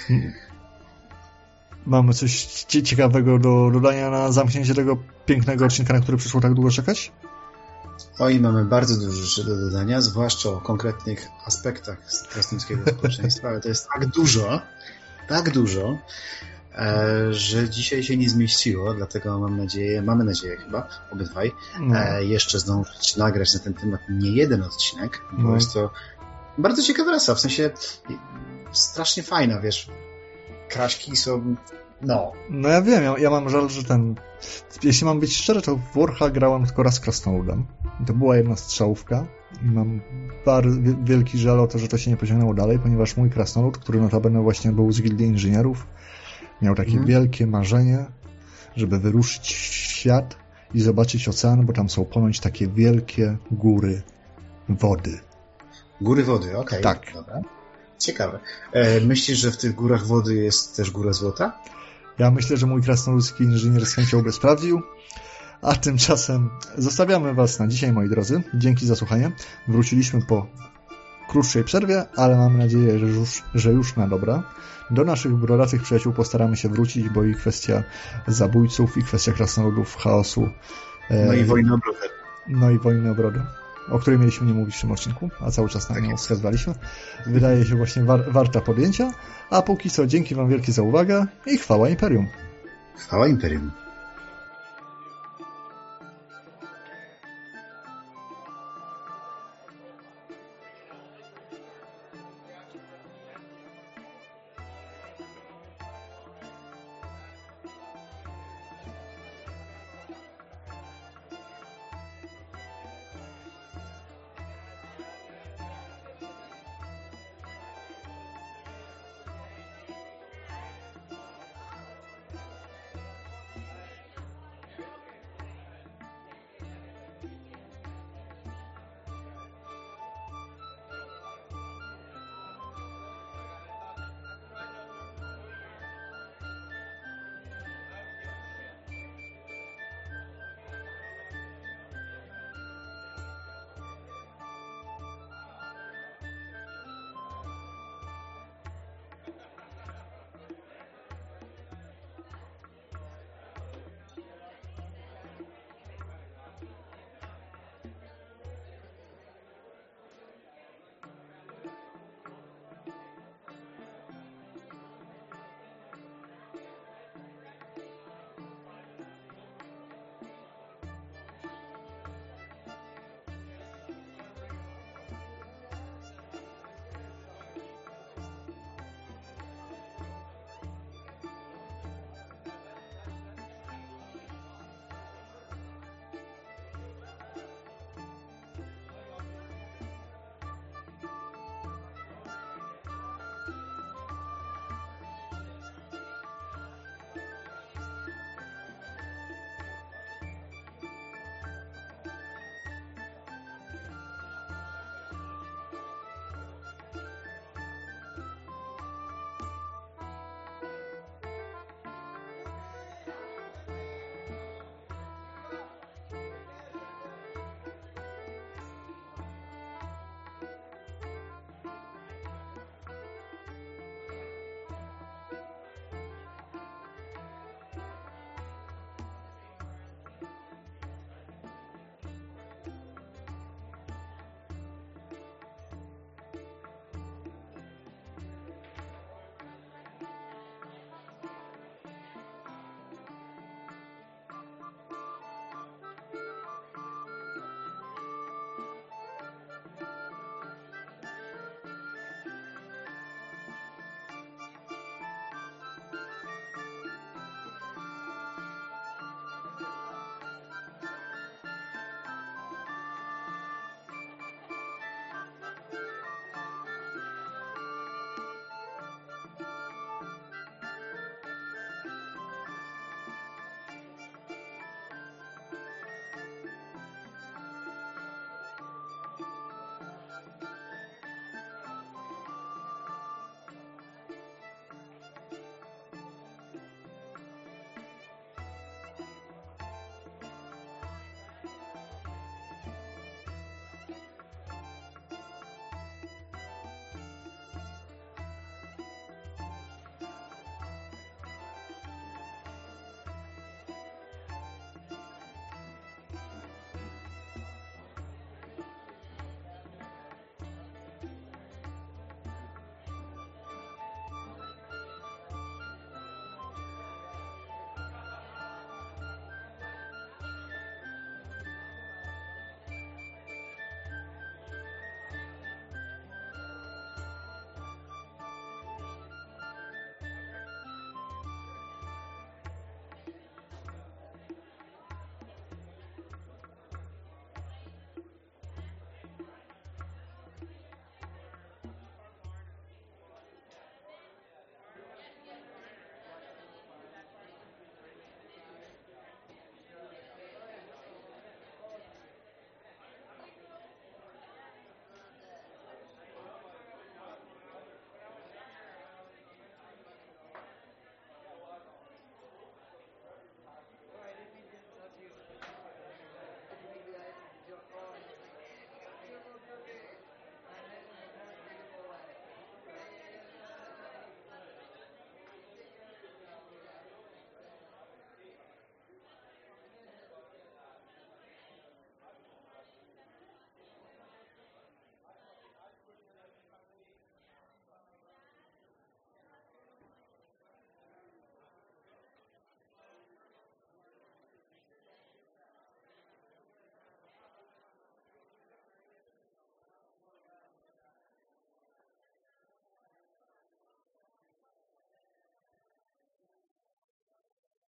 Mamy coś ciekawego do dodania na zamknięcie tego pięknego odcinka, na który przyszło tak długo czekać? Oj, mamy bardzo dużo rzeczy do dodania, zwłaszcza o konkretnych aspektach krasnoludzkiego społeczeństwa, ale to jest tak dużo, że dzisiaj się nie zmieściło, dlatego mamy nadzieję chyba, obydwaj, jeszcze zdążyć nagrać na ten temat nie jeden odcinek, bo jest to bardzo ciekawa rasa, w sensie strasznie fajna, wiesz, kraśki są, no. No ja wiem, ja mam żal, że jeśli mam być szczery, to w Warha grałem tylko raz krasnoludem. To była jedna strzałówka i mam wielki żal o to, że to się nie pociągnęło dalej, ponieważ mój krasnolud, który notabene właśnie był z gildii inżynierów, miał takie wielkie marzenie, żeby wyruszyć w świat i zobaczyć ocean, bo tam są ponoć takie wielkie góry wody. Góry wody, okej. Tak. Dobra. Ciekawe. Myślisz, że w tych górach wody jest też góra złota? Ja myślę, że mój krasnoludzki inżynier z chęcią by sprawdził. A tymczasem zostawiamy Was na dzisiaj, moi drodzy. Dzięki za słuchanie. Wróciliśmy po krótszej przerwie, ale mam nadzieję, że już na dobra. Do naszych brodatych przyjaciół postaramy się wrócić, bo i kwestia zabójców, i kwestia krasnoludów, chaosu. No i wojny o brodę. No i wojny o brodę, o której mieliśmy nie mówić w tym odcinku, a cały czas na nią wskazywaliśmy. Wydaje się właśnie warta podjęcia, a póki co dzięki Wam wielkie za uwagę i chwała Imperium. Chwała Imperium.